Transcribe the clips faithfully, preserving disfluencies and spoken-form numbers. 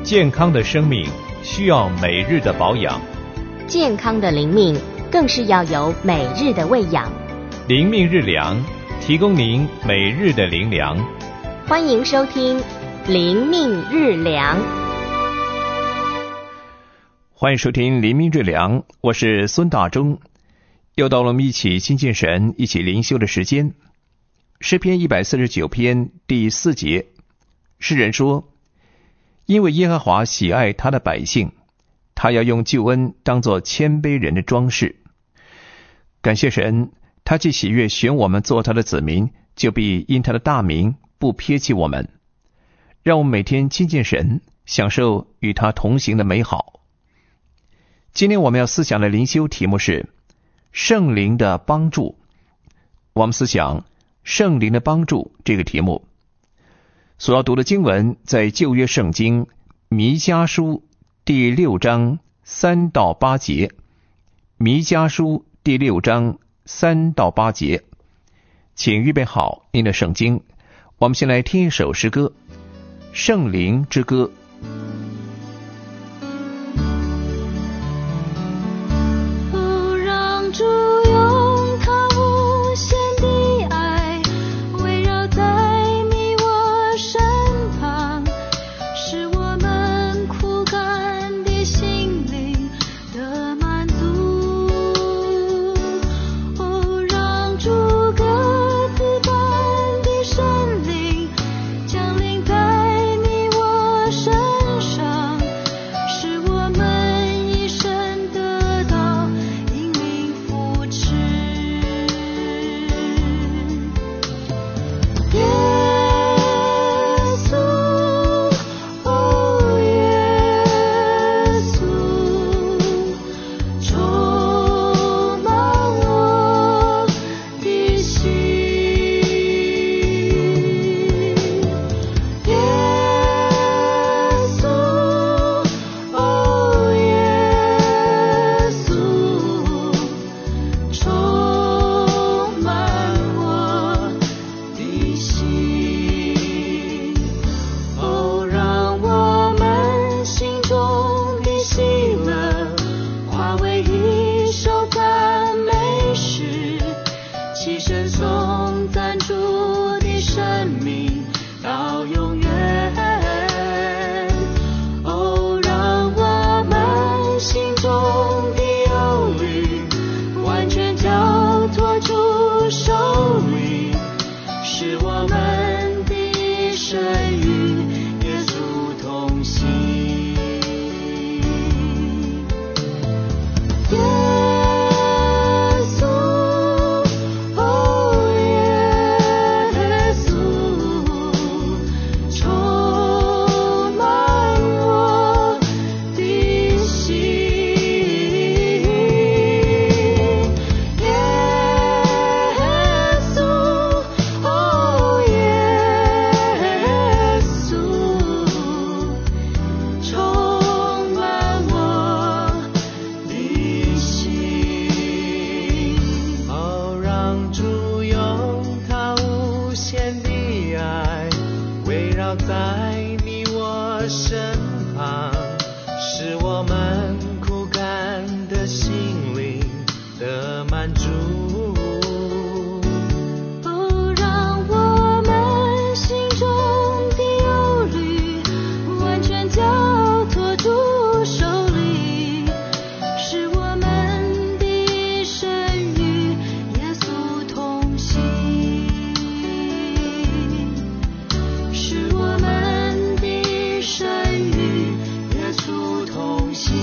健康的生命需要每日的保养， 健康的灵命更是要有每日的喂养。 灵命日粮，提供您每日的灵粮。 欢迎收听灵命日粮。 欢迎收听灵命日粮，我是孙大中。又到了我们一起亲近神、一起灵修的时间。诗篇一百四十九篇第四节，诗人说：因为耶和华喜爱他的百姓，他要用救恩当作谦卑人的装饰。感谢神，他既喜悦选我们做他的子民，就必因他的大名不撇弃我们。让我们每天亲近神，享受与他同行的美好。今天我们要思想的灵修题目是圣灵的帮助。我们思想圣灵的帮助这个题目，所要读的经文在旧约圣经弥迦书第六章三到八节。弥迦书第六章三到八节，请预备好您的圣经。我们先来听一首诗歌，圣灵之歌。 主用他无限的爱围绕在你我身旁，使我们枯干的心灵得满足。哦，让主各自般的圣灵降临在你我身上，使我们一生得到引领扶持。耶稣，哦耶稣，充满我的心。耶稣，哦耶稣，充满我的心。哦，让我们心中的喜乐化为一首赞美诗，齐声颂赞主的生命到永远。哦，让我们心中的忧虑完全交托主手里，使我们的一生与耶稣同行。耶稣，哦耶稣，充满我的心。耶稣，哦耶稣，充满我的心。哦，让主用他无限的爱围绕在你我身旁，使我们枯干的心灵得满足。哦，让我们心中的忧虑完全交托主手里，使我们的一生与耶稣同行，使我们的一生与耶稣同行。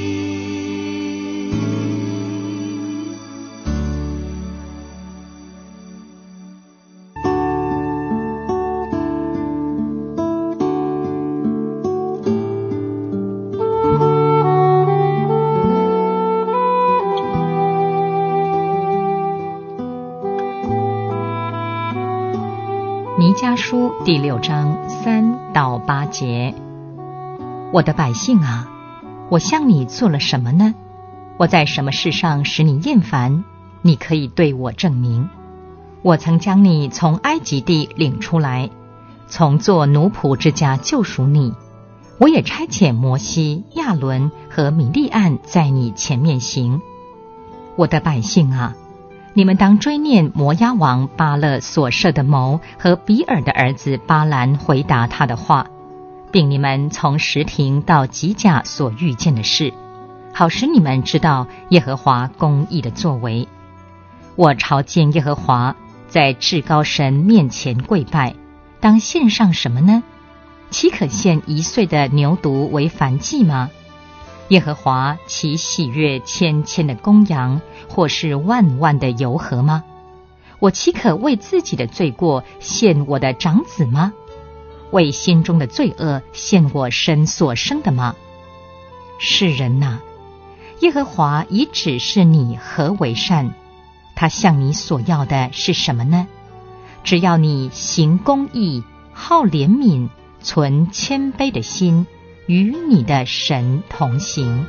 弥迦书第六章三到八节。我的百姓啊，我向你做了什么呢？我在什么事上使你厌烦？你可以对我证明。我曾将你从埃及地领出来，从做奴仆之家救赎你。 我也差遣摩西、亚伦和米利暗在你前面行。我的百姓啊，你们当追念摩押王巴勒所设的谋和比尔的儿子巴兰回答他的话，并你们从什亭到吉甲所遇见的事，好使你们知道耶和华公义的作为。我朝见耶和华，在至高神面前跪拜，当献上什么呢？岂可献一岁的牛犊为燔祭吗？耶和华岂喜悦千千的公羊，或是万万的油和吗？我岂可为自己的罪过献我的长子吗？为心中的罪恶献我身所生的吗？世人哪，耶和华已指示你何为善，他向你所要的是什么呢？只要你行公义，好怜悯，存谦卑的心，与你的神同行。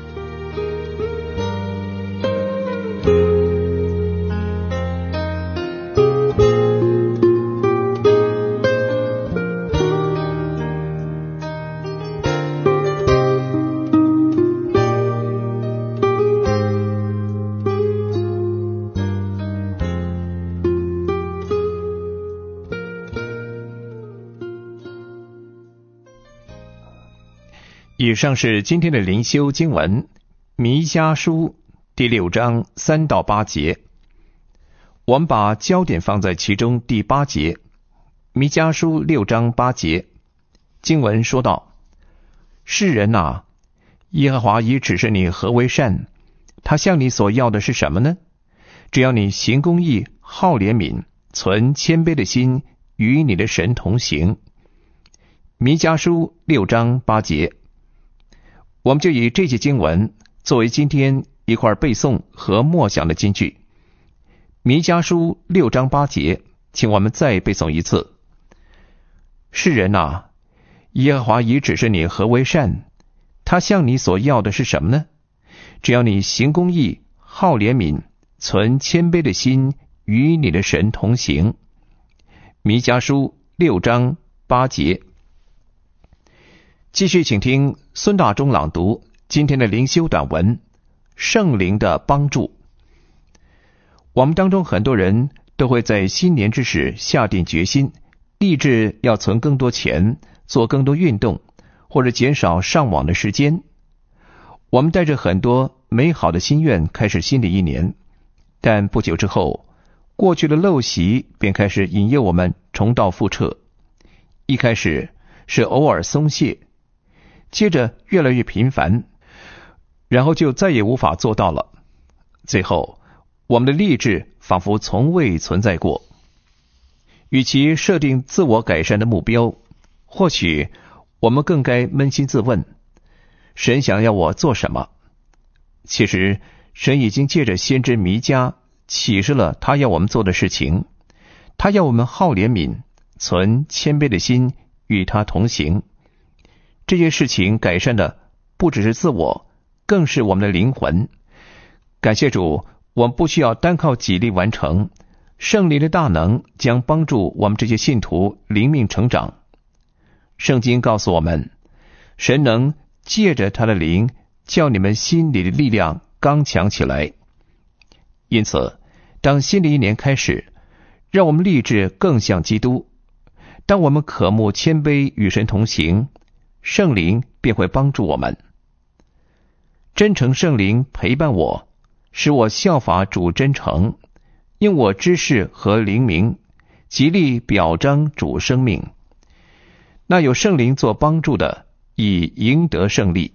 以上是今天的灵修经文，弥迦书第六章三到八节。我们把焦点放在其中第八节。弥迦书六章八节，经文说道：世人哪，耶和华已指示你何为善，他向你所要的是什么呢？只要你行公义，好怜悯，存谦卑的心，与你的神同行。弥迦书六章八节。我们就以这节经文作为今天一块背诵和默想的金句。弥迦书六章八节，请我们再背诵一次。世人哪，耶和华已指示你何为善，他向你所要的是什么呢？只要你行公义，好怜悯，存谦卑的心，与你的神同行。弥迦书六章八节。继续请听孙大中朗读今天的灵修短文，圣灵的帮助。我们当中很多人都会在新年之时下定决心，立志要存更多钱，做更多运动，或者减少上网的时间。我们带着很多美好的心愿开始新的一年，但不久之后，过去的陋习便开始引诱我们重蹈覆辙。一开始是偶尔松懈，接着越来越频繁，然后就再也无法做到了。最后，我们的励志仿佛从未存在过。与其设定自我改善的目标，或许我们更该扪心自问，神想要我做什么？其实，神已经借着先知弥迦启示了他要我们做的事情。他要我们好怜悯，存谦卑的心，与他同行。这些事情改善的不只是自我，更是我们的灵魂。感谢主，我们不需要单靠己力完成，圣灵的大能将帮助我们这些信徒灵命成长。圣经告诉我们，神能借着他的灵，叫你们心里的力量刚强起来。因此，当新的一年开始，让我们立志更像基督。当我们渴慕谦卑与神同行，圣灵便会帮助我们。真诚圣灵陪伴我，使我效法主真诚，因我知识和灵明，极力表彰主生命。那有圣灵做帮助的，以赢得胜利。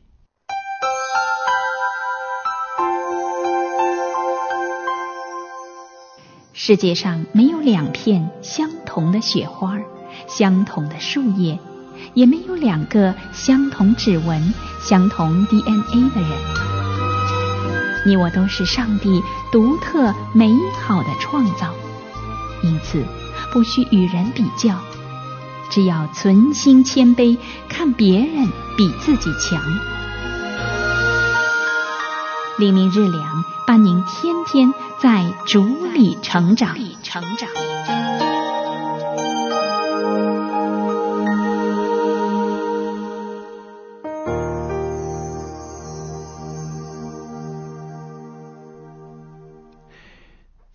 世界上没有两片相同的雪花，相同的树叶，也没有两个相同指纹、相同 D N A 的人。你我都是上帝独特美好的创造，因此不需与人比较，只要存心谦卑，看别人比自己强。灵命日粮，伴您天天在主里成长。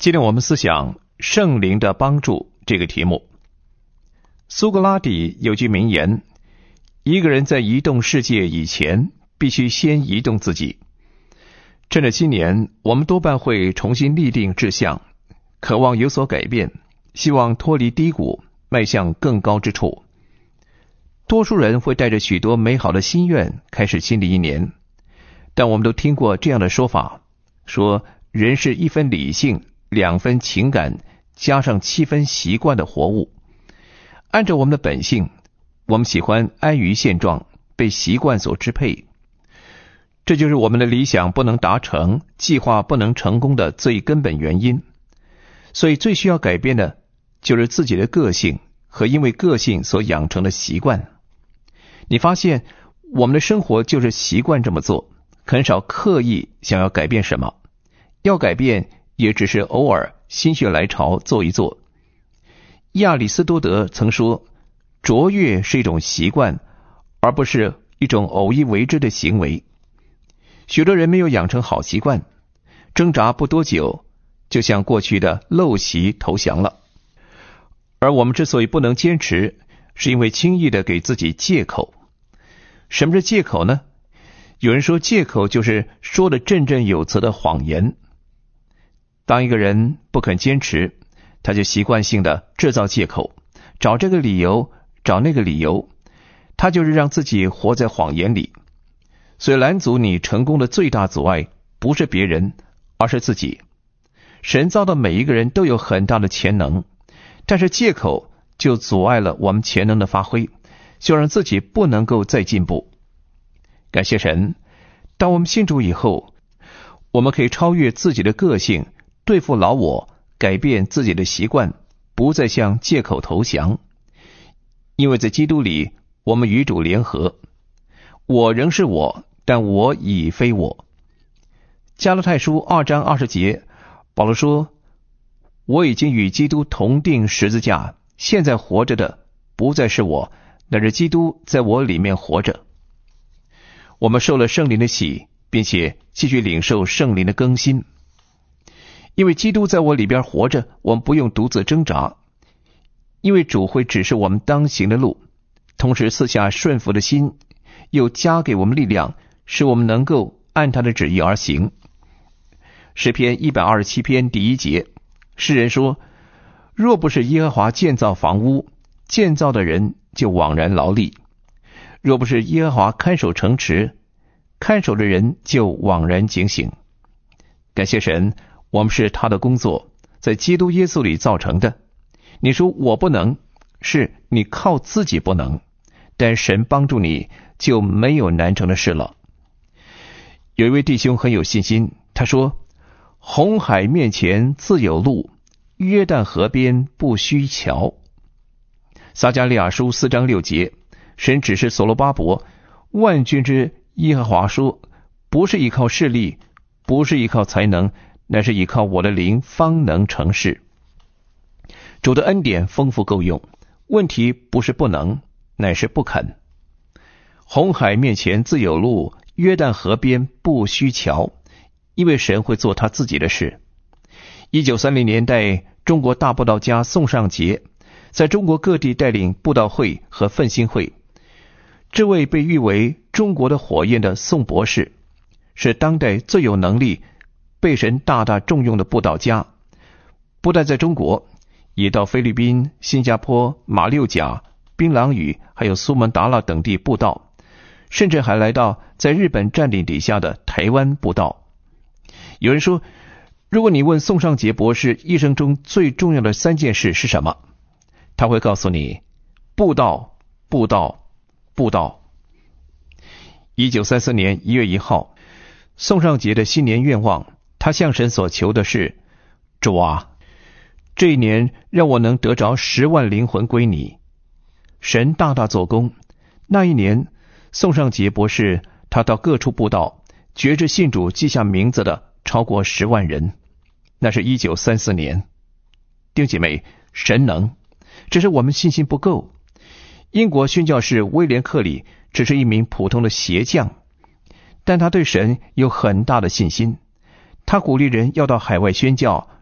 今天我们思想圣灵的帮助这个题目。苏格拉底有句名言，一个人在移动世界以前，必须先移动自己。趁着今年，我们多半会重新立定志向，渴望有所改变，希望脱离低谷，迈向更高之处。多数人会带着许多美好的心愿开始新的一年，但我们都听过这样的说法，说人是一分理性，两分情感，加上七分习惯的活物。按照我们的本性，我们喜欢安于现状，被习惯所支配。这就是我们的理想不能达成，计划不能成功的最根本原因。所以最需要改变的就是自己的个性和因为个性所养成的习惯。你发现我们的生活就是习惯这么做，很少刻意想要改变什么，要改变也只是偶尔心血来潮做一做。亚里士多德曾说，卓越是一种习惯，而不是一种偶一为之的行为。许多人没有养成好习惯，挣扎不多久，就像过去的陋习投降了。而我们之所以不能坚持，是因为轻易的给自己借口。什么是借口呢？有人说借口就是说的振振有词的谎言。当一个人不肯坚持，他就习惯性的制造借口，找这个理由，找那个理由，他就是让自己活在谎言里。所以拦阻你成功的最大阻碍不是别人，而是自己。神造的每一个人都有很大的潜能，但是借口就阻碍了我们潜能的发挥，就让自己不能够再进步。感谢神，当我们信主以后，我们可以超越自己的个性，对付老我，改变自己的习惯，不再向借口投降。因为在基督里，我们与主联合，我仍是我，但我已非我。加拉太书二章二十节，保罗说，我已经与基督同定十字架，现在活着的不再是我，乃是基督在我里面活着。我们受了圣灵的洗，并且继续领受圣灵的更新。因为基督在我里边活着，我们不用独自挣扎，因为主会指示我们当行的路，同时赐下顺服的心，又加给我们力量，使我们能够按他的旨意而行。诗篇一百二十七篇第一节，诗人说，若不是耶和华建造房屋，建造的人就枉然劳力；若不是耶和华看守城池，看守的人就枉然警醒。感谢神，我们是他的工作，在基督耶稣里造成的。你说我不能，是你靠自己不能，但神帮助你，就没有难成的事了。有一位弟兄很有信心，他说，红海面前自有路，约旦河边不须桥。撒迦利亚书四章六节，神指示所罗巴伯，万军之耶和华说，不是依靠势力，不是依靠才能，乃是依靠我的灵方能成事。主的恩典丰富够用，问题不是不能，乃是不肯。红海面前自有路，约旦河边不须桥，因为神会做他自己的事。一九三零年代，中国大布道家宋尚节在中国各地带领布道会和奋兴会。这位被誉为中国的火焰的宋博士，是当代最有能力、被神大大重用的布道家。不但在中国，也到菲律宾、新加坡、马六甲、槟榔屿还有苏门答腊等地布道，甚至还来到在日本占领底下的台湾布道。有人说，如果你问宋尚节博士一生中最重要的三件事是什么，他会告诉你，布道，布道，布道。一九三四年一月一号，宋尚节的新年愿望，他向神所求的是，主啊，这一年让我能得着十万灵魂归你。神大大做工，那一年宋尚节博士他到各处布道，觉知信主记下名字的超过十万人。那是一九三四年。弟兄姐妹，神能，只是我们信心不够。英国宣教士威廉克里只是一名普通的鞋匠，但他对神有很大的信心。他鼓励人要到海外宣教，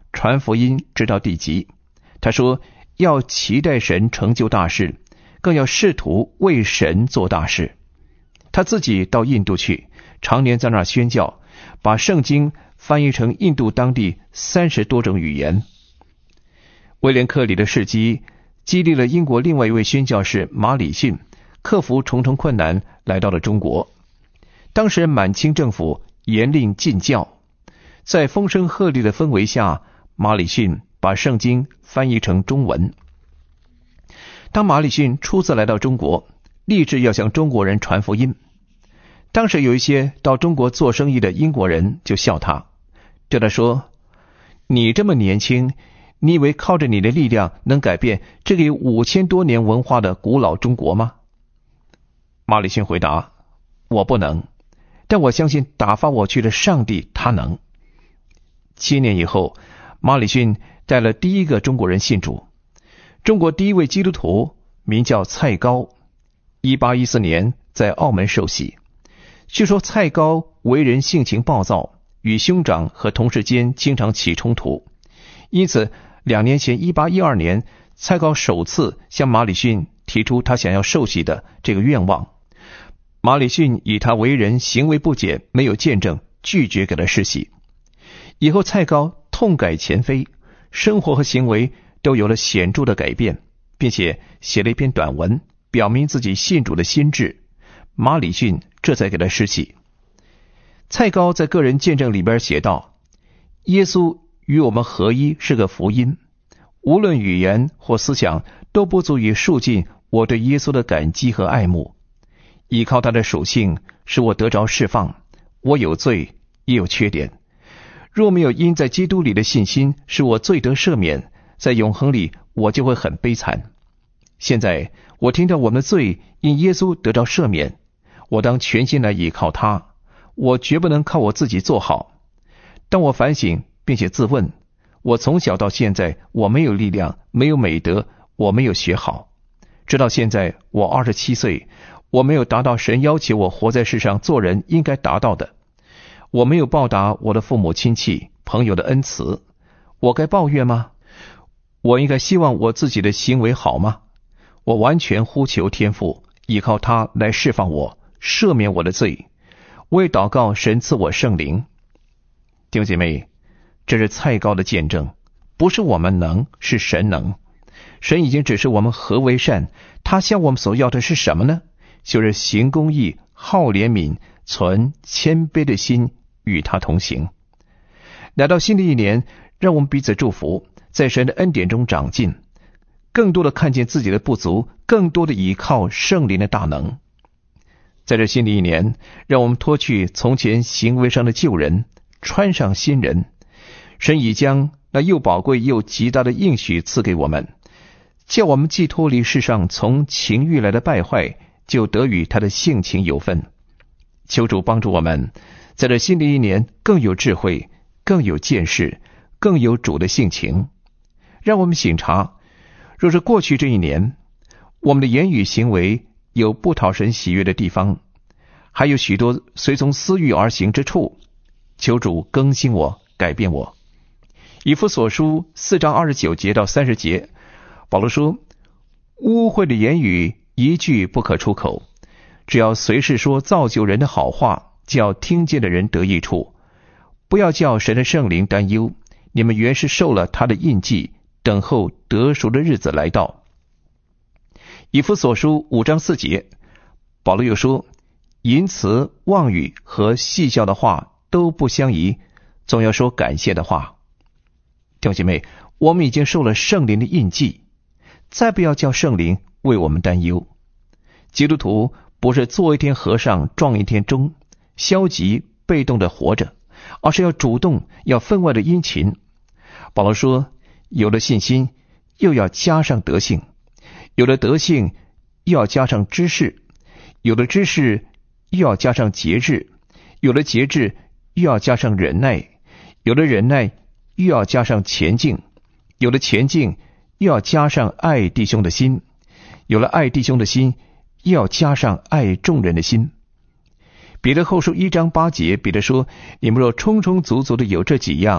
传福音直到地极。他说要期待神成就大事，更要试图为神做大事。他自己到印度去，常年在那儿宣教，把圣经翻译成印度当地三十多种语言。威廉克里的事迹激励了英国另外一位宣教士马礼逊，克服重重困难来到了中国。当时满清政府严令禁教，在风声鹤唳的氛围下，马礼逊把圣经翻译成中文。当马礼逊初次来到中国，立志要向中国人传福音。当时有一些到中国做生意的英国人就笑他，对他说：你这么年轻，你以为靠着你的力量能改变这个有五千多年文化的古老中国吗？马礼逊回答：我不能，但我相信打发我去的上帝他能。七年以后，马礼逊带了第一个中国人信主。中国第一位基督徒名叫蔡高，一八一四年在澳门受洗。据说蔡高为人性情暴躁，与兄长和同事间经常起冲突，因此两年前一八一二年，蔡高首次向马礼逊提出他想要受洗的这个愿望。马礼逊以他为人行为不检，没有见证，拒绝给他施洗。以后蔡高痛改前非，生活和行为都有了显著的改变，并且写了一篇短文，表明自己信主的心志。马礼逊这才给他施洗。蔡高在个人见证里边写道：耶稣与我们合一是个福音，无论语言或思想都不足以述尽我对耶稣的感激和爱慕。依靠他的属性，使我得着释放。我有罪，也有缺点。若没有因在基督里的信心使我罪得赦免，在永恒里我就会很悲惨。现在我听到我们的罪因耶稣得着赦免，我当全心来依靠他，我绝不能靠我自己做好。当我反省并且自问，我从小到现在我没有力量，没有美德，我没有学好。直到现在我二十七岁，我没有达到神要求我活在世上做人应该达到的。我没有报答我的父母亲戚朋友的恩慈，我该抱怨吗？我应该希望我自己的行为好吗？我完全呼求天父，依靠他来释放我，赦免我的罪。我也祷告神赐我圣灵。弟兄姐妹，这是蔡高的见证，不是我们能，是神能。神已经指示我们何为善，他向我们所要的是什么呢？就是行公义，好怜悯，存谦卑的心，与他同行。来到新的一年，让我们彼此祝福，在神的恩典中长进，更多的看见自己的不足，更多的依靠圣灵的大能。在这新的一年，让我们脱去从前行为上的旧人，穿上新人。神已将那又宝贵又极大的应许赐给我们，叫我们既脱离世上从情欲来的败坏，就得与他的性情有分。求主帮助我们，在这新的一年更有智慧，更有见识，更有主的性情。让我们省察，若是过去这一年，我们的言语行为有不讨神喜悦的地方，还有许多随从私欲而行之处，求主更新我，改变我。以弗所书四章二十九节到三十节，保罗说：污秽的言语一句不可出口，只要随时说造就人的好话，叫听见的人得益处。不要叫神的圣灵担忧，你们原是受了他的印记，等候得赎的日子来到。以弗所书五章四节，保罗又说：淫词妄语和戏笑的话都不相宜，总要说感谢的话。弟兄姐妹，我们已经受了圣灵的印记，再不要叫圣灵为我们担忧。基督徒不是做一天和尚撞一天钟，消极被动的活着，而是要主动，要分外的殷勤。保罗说，有了信心又要加上德性，有了德性又要加上知识，有了知识又要加上节制，有了节制又要加上忍耐，有了忍耐又要加上前进，有了前进又要加上爱弟兄的心，有了爱弟兄的心又要加上爱众人的心。彼得后书一章八节，彼得说：你们若充充足足的有这几样，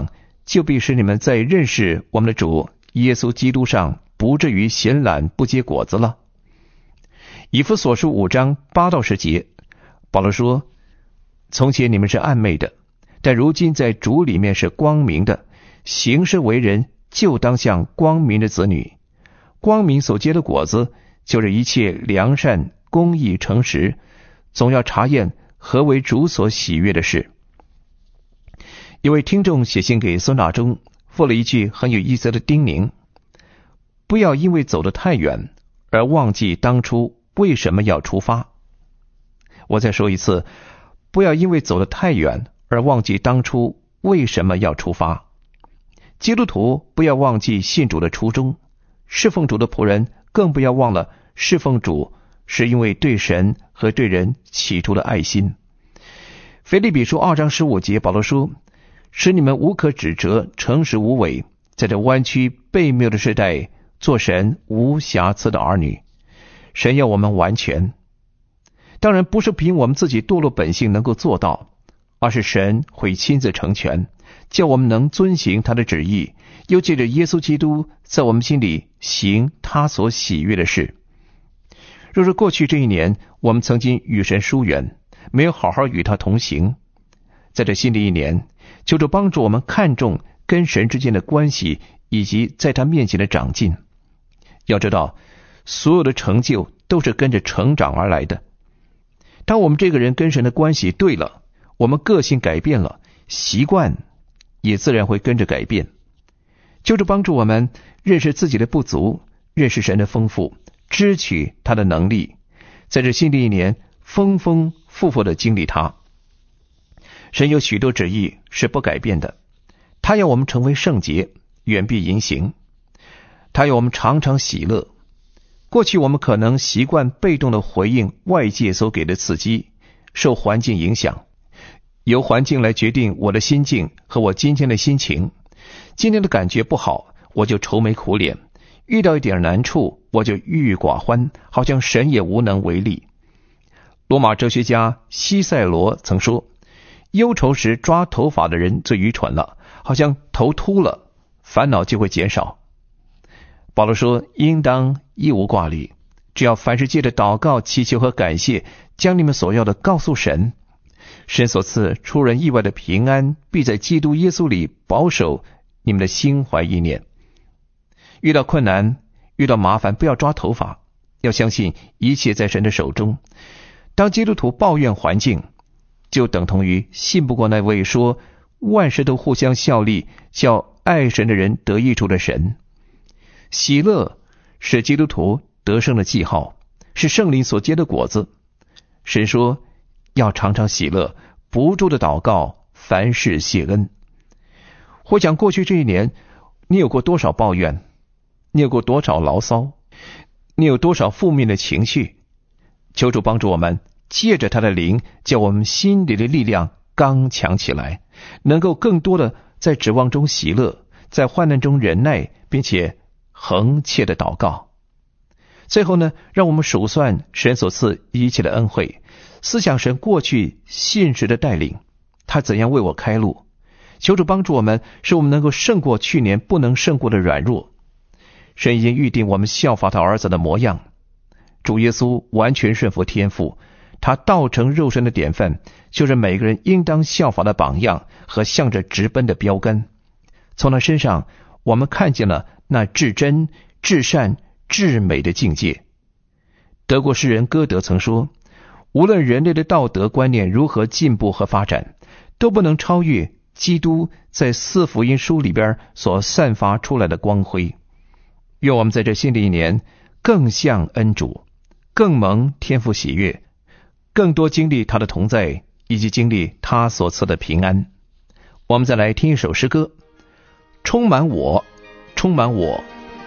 就必使你们在认识我们的主耶稣基督上不至于闲懒不结果子了。以弗所书五章八到十节，保罗说：从前你们是暗昧的，但如今在主里面是光明的，行事为人就当像光明的子女。光明所结的果子，就是一切良善、公义、诚实，总要查验何为主所喜悦的事。一位听众写信给孙大中，附了一句很有意思的叮咛：不要因为走得太远而忘记当初为什么要出发。我再说一次，不要因为走得太远而忘记当初为什么要出发。基督徒不要忘记信主的初衷，侍奉主的仆人更不要忘了侍奉主是因为对神和对人起初的爱心。腓立比书二章十五节，保罗说：使你们无可指责，诚实无伪，在这弯曲悖谬的时代，做神无瑕疵的儿女。神要我们完全，当然不是凭我们自己堕落本性能够做到，而是神会亲自成全，叫我们能遵行他的旨意，又借着耶稣基督在我们心里行他所喜悦的事。若是过去这一年我们曾经与神疏远，没有好好与他同行，在这新的一年，求主帮助我们看重跟神之间的关系，以及在他面前的长进。要知道，所有的成就都是跟着成长而来的。当我们这个人跟神的关系对了，我们个性改变了，习惯也自然会跟着改变。求主帮助我们认识自己的不足，认识神的丰富，支取他的能力，在这新的一年丰丰富富的经历他。神有许多旨意是不改变的，他要我们成为圣洁，远避淫行，他要我们常常喜乐。过去我们可能习惯被动的回应外界所给的刺激，受环境影响，由环境来决定我的心境和我今天的心情。今天的感觉不好，我就愁眉苦脸，遇到一点难处我就郁郁寡欢，好像神也无能为力。罗马哲学家西塞罗曾说，忧愁时抓头发的人最愚蠢了，好像头秃了，烦恼就会减少。保罗说，应当一无挂虑，只要凡事借着祷告、祈求和感谢，将你们所要的告诉神。神所赐出人意外的平安，必在基督耶稣里保守你们的心怀意念。遇到困难，遇到麻烦，不要抓头发，要相信一切在神的手中。当基督徒抱怨环境，就等同于信不过那位说万事都互相效力，叫爱神的人得益处的神。喜乐是基督徒得胜的记号，是圣灵所结的果子。神说要常常喜乐，不住的祷告，凡事谢恩。回想过去这一年，你有过多少抱怨？你有过多少牢骚？你有多少负面的情绪？求主帮助我们，借着他的灵，叫我们心里的力量刚强起来，能够更多的在指望中喜乐，在患难中忍耐，并且恒切的祷告。最后呢，让我们数算神所赐一切的恩惠，思想神过去信实的带领，他怎样为我开路。求主帮助我们，使我们能够胜过去年不能胜过的软弱。神已经预定我们效法他儿子的模样。主耶稣完全顺服天父，他道成肉身的典范，就是每个人应当效法的榜样和向着直奔的标杆。从他身上，我们看见了那至真、至善、至美的境界。德国诗人歌德曾说，无论人类的道德观念如何进步和发展，都不能超越基督在四福音书里边所散发出来的光辉。愿我们在这新的一年更像恩主，更蒙天父喜悦，更多经历他的同在，以及经历他所赐的平安。我们再来听一首诗歌，充满我，充满我。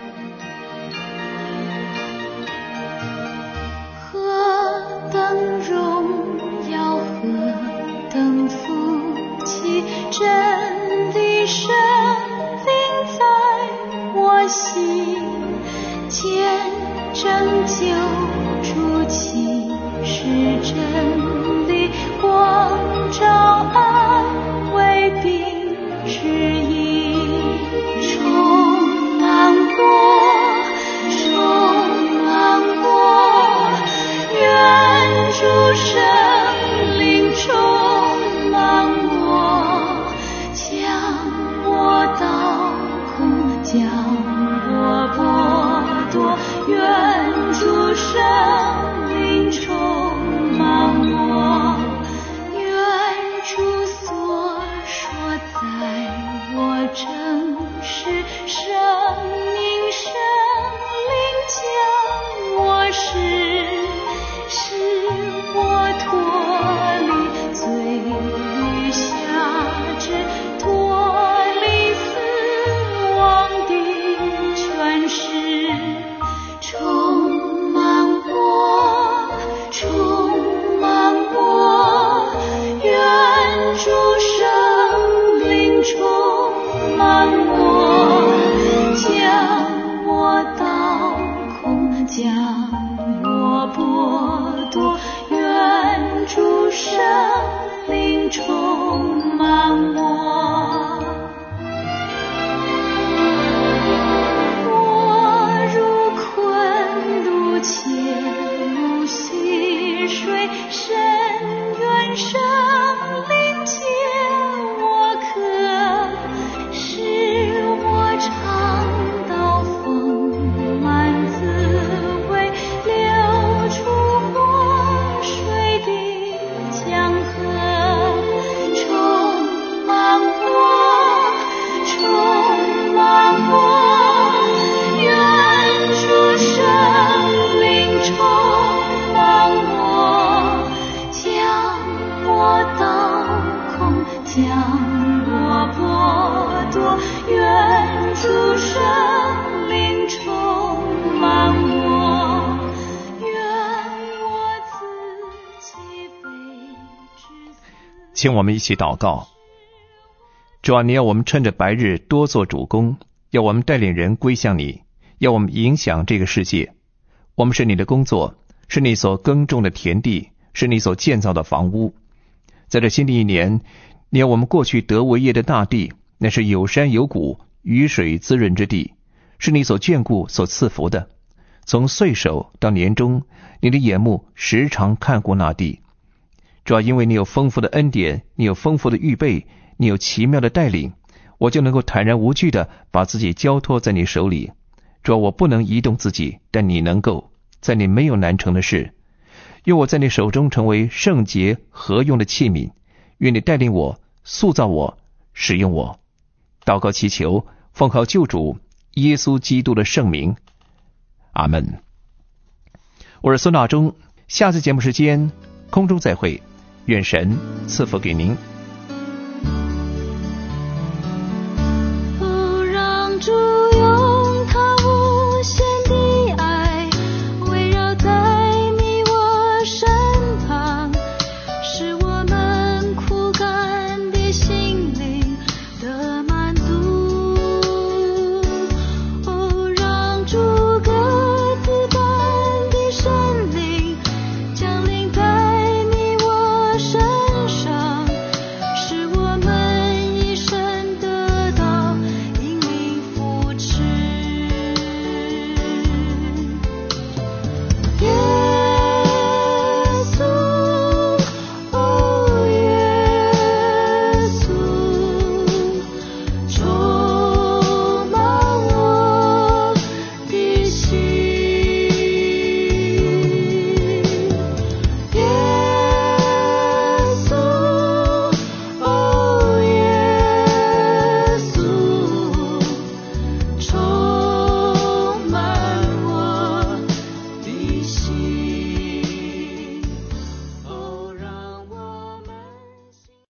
何等荣耀，何等福气，真理生灵在我心，见证救主启示真理，光照安慰并指引。 主圣灵充满我，将我倒空，将我剥夺，愿主圣灵充满我，愿主所说在我正是生命，生灵将我使使我脱离罪与辖制，脱离死亡的权势，充满我，充满我，愿主圣灵充满我，将我倒空，将我剥夺，愿主圣灵充满我。我如困如潜如溪水，深渊生灵借我可，使我尝到丰满滋味，流出活水的江河，充满我，充满我，愿主圣灵充满我，将我倒空，将我剥夺，愿主圣灵充满我，愿我自己被治死。 请我们一起祷告。主啊，你要我们趁着白日多做主工，要我们带领人归向你，要我们影响这个世界。我们是你的工作，是你所耕种的田地，是你所建造的房屋。在这新的一年，你要我们过去得为业的大地，那是有山有谷，雨水滋润之地，是你所眷顾所赐福的。从岁首到年终，你的眼目时常看顾那地。主要因为你有丰富的恩典，你有丰富的预备，你有奇妙的带领，我就能够坦然无惧的把自己交托在你手里。主要我不能移动自己，但你能够，在你没有难成的事。愿我在你手中成为圣洁合用的器皿，愿你带领我，塑造我，使用我。祷告祈求，奉靠救主耶稣基督的圣名，阿们。我是孙大中，下次节目时间空中再会，愿神赐福给您。